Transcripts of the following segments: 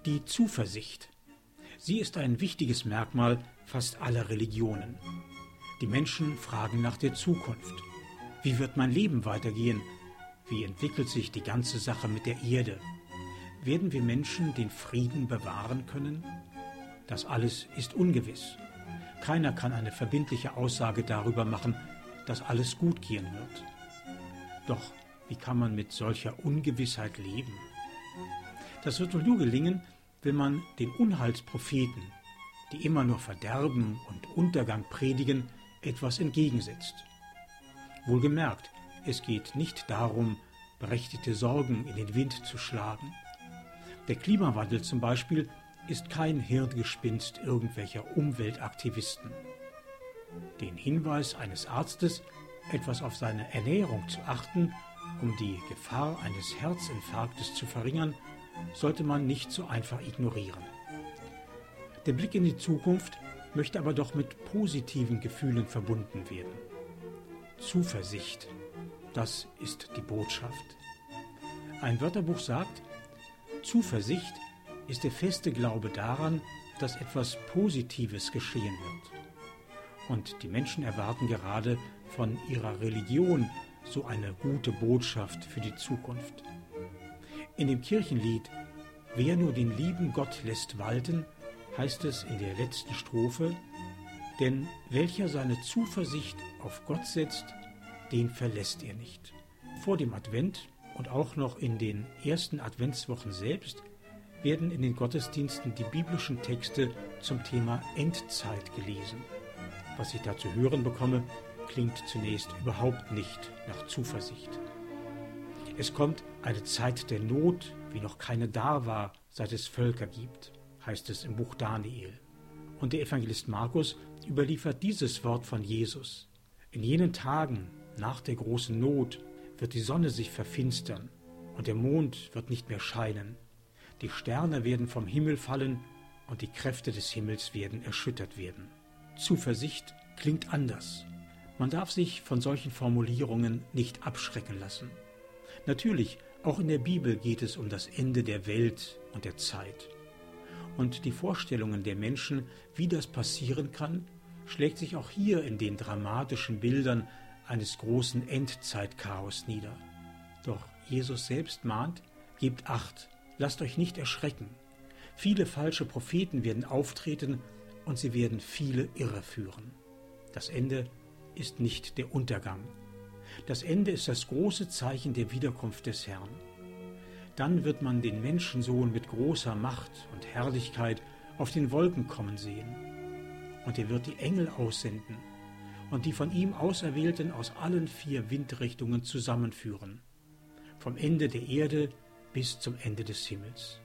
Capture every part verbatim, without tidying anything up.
Die Zuversicht. Sie ist ein wichtiges Merkmal fast aller Religionen. Die Menschen fragen nach der Zukunft. Wie wird mein Leben weitergehen? Wie entwickelt sich die ganze Sache mit der Erde? Werden wir Menschen den Frieden bewahren können? Das alles ist ungewiss. Keiner kann eine verbindliche Aussage darüber machen, dass alles gut gehen wird. Doch wie kann man mit solcher Ungewissheit leben? Das wird wohl nur gelingen, wenn man den Unheilspropheten, die immer nur Verderben und Untergang predigen, etwas entgegensetzt. Wohlgemerkt, es geht nicht darum, berechtigte Sorgen in den Wind zu schlagen. Der Klimawandel zum Beispiel ist kein Hirngespinst irgendwelcher Umweltaktivisten. Den Hinweis eines Arztes, etwas auf seine Ernährung zu achten, um die Gefahr eines Herzinfarktes zu verringern, sollte man nicht so einfach ignorieren. Der Blick in die Zukunft möchte aber doch mit positiven Gefühlen verbunden werden. Zuversicht, das ist die Botschaft. Ein Wörterbuch sagt, Zuversicht ist der feste Glaube daran, dass etwas Positives geschehen wird. Und die Menschen erwarten gerade von ihrer Religion so eine gute Botschaft für die Zukunft. In dem Kirchenlied »Wer nur den lieben Gott lässt walten« heißt es in der letzten Strophe, denn welcher seine Zuversicht auf Gott setzt, den verlässt er nicht. Vor dem Advent und auch noch in den ersten Adventswochen selbst werden in den Gottesdiensten die biblischen Texte zum Thema Endzeit gelesen. Was ich da zu hören bekomme, klingt zunächst überhaupt nicht nach Zuversicht. Es kommt eine Zeit der Not, wie noch keine da war, seit es Völker gibt, heißt es im Buch Daniel. Und der Evangelist Markus überliefert dieses Wort von Jesus. In jenen Tagen, nach der großen Not, wird die Sonne sich verfinstern und der Mond wird nicht mehr scheinen. Die Sterne werden vom Himmel fallen und die Kräfte des Himmels werden erschüttert werden. Zuversicht klingt anders. Man darf sich von solchen Formulierungen nicht abschrecken lassen. Natürlich, auch in der Bibel geht es um das Ende der Welt und der Zeit. Und die Vorstellungen der Menschen, wie das passieren kann, schlägt sich auch hier in den dramatischen Bildern eines großen Endzeitchaos nieder. Doch Jesus selbst mahnt, gebt Acht, lasst euch nicht erschrecken. Viele falsche Propheten werden auftreten und sie werden viele irreführen. Das Ende ist nicht der Untergang. Das Ende ist das große Zeichen der Wiederkunft des Herrn. Dann wird man den Menschensohn mit großer Macht und Herrlichkeit auf den Wolken kommen sehen. Und er wird die Engel aussenden und die von ihm Auserwählten aus allen vier Windrichtungen zusammenführen, vom Ende der Erde bis zum Ende des Himmels.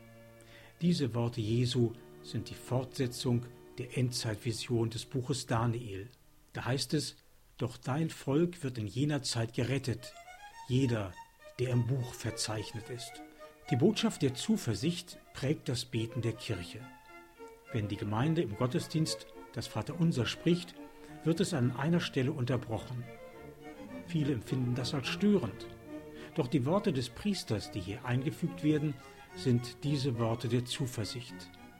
Diese Worte Jesu sind die Fortsetzung der Endzeitvision des Buches Daniel. Da heißt es, doch dein Volk wird in jener Zeit gerettet, jeder, der im Buch verzeichnet ist. Die Botschaft der Zuversicht prägt das Beten der Kirche. Wenn die Gemeinde im Gottesdienst das Vaterunser spricht, wird es an einer Stelle unterbrochen. Viele empfinden das als störend. Doch die Worte des Priesters, die hier eingefügt werden, sind diese Worte der Zuversicht.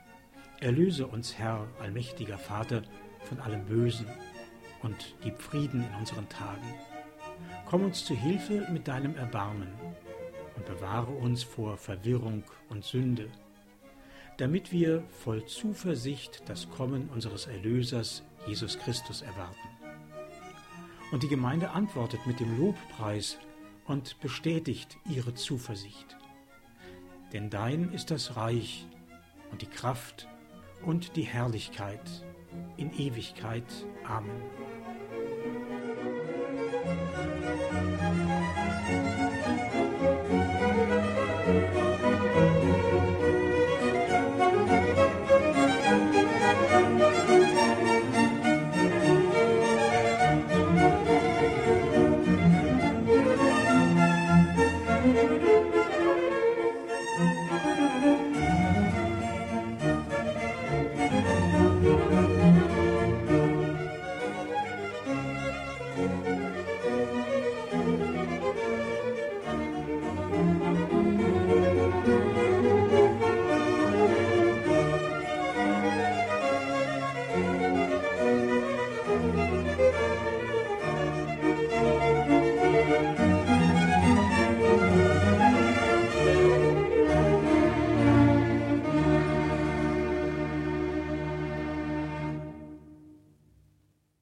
Erlöse uns, Herr, allmächtiger Vater, von allem Bösen und gib Frieden in unseren Tagen. Komm uns zu Hilfe mit deinem Erbarmen und bewahre uns vor Verwirrung und Sünde, damit wir voll Zuversicht das Kommen unseres Erlösers Jesus Christus erwarten. Und die Gemeinde antwortet mit dem Lobpreis und bestätigt ihre Zuversicht. Denn dein ist das Reich und die Kraft und die Herrlichkeit in Ewigkeit. Amen.